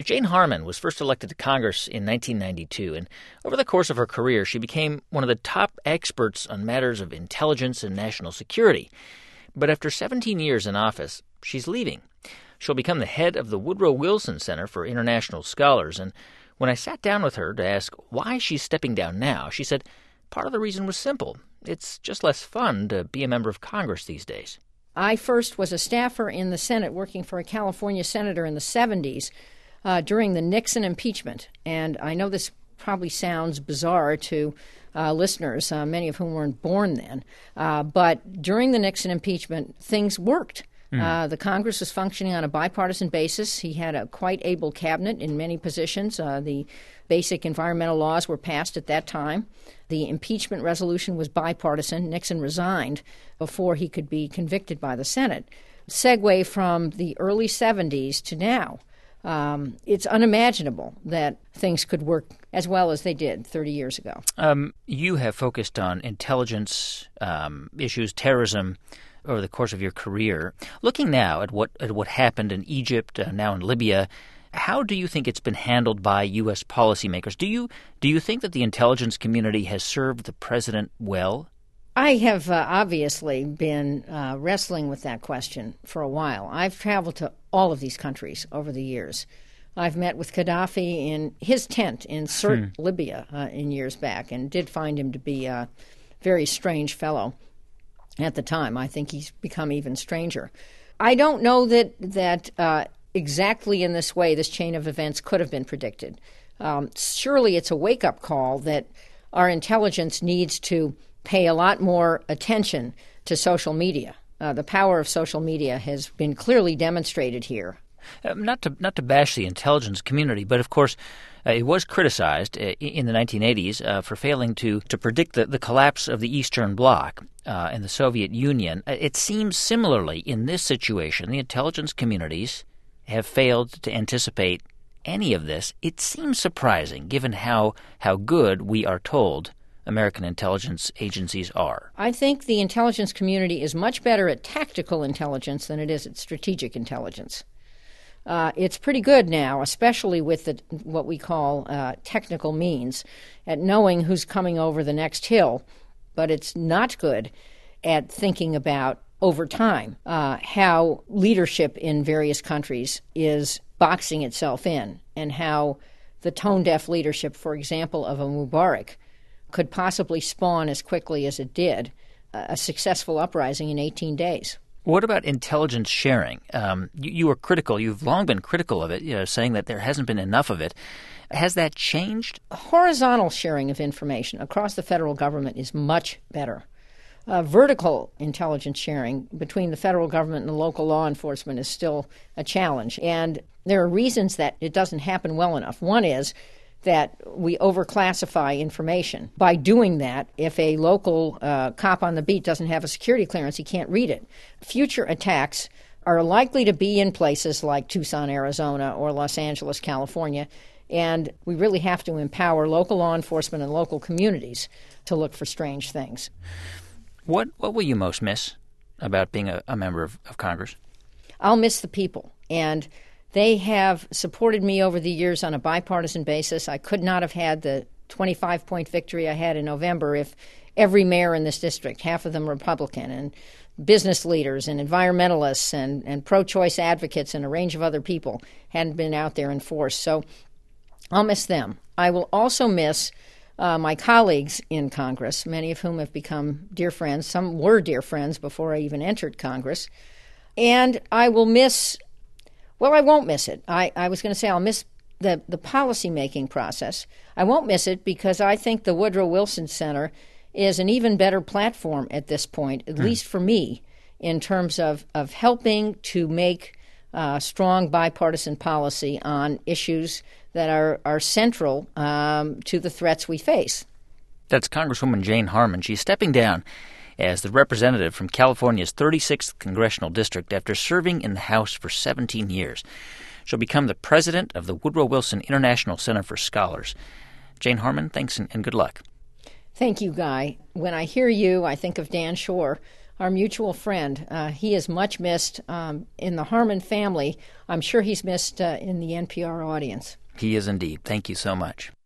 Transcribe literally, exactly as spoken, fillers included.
Jane Harman was first elected to Congress in nineteen ninety-two, and over the course of her career, she became one of the top experts on matters of intelligence and national security. But after seventeen years in office, she's leaving. She'll become the head of the Woodrow Wilson Center for International Scholars, and when I sat down with her to ask why she's stepping down now, she said part of the reason was simple. It's just less fun to be a member of Congress these days. I first was a staffer in the Senate working for a California senator in the seventies uh, during the Nixon impeachment. And I know this probably sounds bizarre to uh, listeners, uh, many of whom weren't born then. Uh, but during the Nixon impeachment, things worked. Mm. Uh, the Congress was functioning on a bipartisan basis. He had a quite able cabinet in many positions. Uh, the basic environmental laws were passed at that time. The impeachment resolution was bipartisan. Nixon resigned before he could be convicted by the Senate. Segue from the early seventies to now. Um, it's unimaginable that things could work as well as they did thirty years ago. Um, you have focused on intelligence um, issues, terrorism, over the course of your career. Looking now at what at what happened in Egypt, uh, now in Libya, how do you think it's been handled by U S policymakers? Do you do you think that the intelligence community has served the president well? I have uh, obviously been uh, wrestling with that question for a while. I've traveled to all of these countries over the years. I've met with Gaddafi in his tent in Sirte, hmm. Libya, uh, in years back, and did find him to be a very strange fellow at the time. I think he's become even stranger. I don't know that that uh, exactly in this way this chain of events could have been predicted. Um, surely it's a wake-up call that our intelligence needs to pay a lot more attention to social media. Uh, the power of social media has been clearly demonstrated here. Uh, not to not to bash the intelligence community, but of course uh, it was criticized uh, in the nineteen eighties uh, for failing to, to predict the, the collapse of the Eastern Bloc uh, and the Soviet Union. It seems similarly in this situation, the intelligence communities have failed to anticipate any of this. It seems surprising given how how good we are told American intelligence agencies are. I think the intelligence community is much better at tactical intelligence than it is at strategic intelligence. Uh, it's pretty good now, especially with the, what we call uh, technical means, at knowing who's coming over the next hill, but it's not good at thinking about, over time, uh, how leadership in various countries is boxing itself in, and how the tone-deaf leadership, for example, of a Mubarak, could possibly spawn as quickly as it did a successful uprising in eighteen days. What about intelligence sharing? Um, you, you were critical. You've long been critical of it, you know, saying that there hasn't been enough of it. Has that changed? Horizontal sharing of information across the federal government is much better. Uh, vertical intelligence sharing between the federal government and the local law enforcement is still a challenge. And there are reasons that it doesn't happen well enough. One is that we overclassify information. By doing that, if a local uh, cop on the beat doesn't have a security clearance, he can't read it. Future attacks are likely to be in places like Tucson, Arizona, or Los Angeles, California, and we really have to empower local law enforcement and local communities to look for strange things. What what will you most miss about being a, a member of, of Congress? I'll miss the people, and they have supported me over the years on a bipartisan basis. I could not have had the twenty-five point victory I had in November if every mayor in this district, half of them Republican, and business leaders and environmentalists and, and pro-choice advocates and a range of other people hadn't been out there in force. So I'll miss them. I will also miss uh, my colleagues in Congress, many of whom have become dear friends. Some were dear friends before I even entered Congress. And I will miss Well, I won't miss it. I, I was going to say I'll miss the, the policy-making process. I won't miss it because I think the Woodrow Wilson Center is an even better platform at this point, at mm. least for me, in terms of, of helping to make uh, strong bipartisan policy on issues that are, are central um, to the threats we face. That's Congresswoman Jane Harman. She's stepping down as the representative from California's thirty-sixth Congressional District after serving in the House for seventeen years. She'll become the president of the Woodrow Wilson International Center for Scholars. Jane Harman, thanks and, and good luck. Thank you, Guy. When I hear you, I think of Dan Shore, our mutual friend. Uh, he is much missed um, in the Harmon family. I'm sure he's missed uh, in the N P R audience. He is indeed. Thank you so much.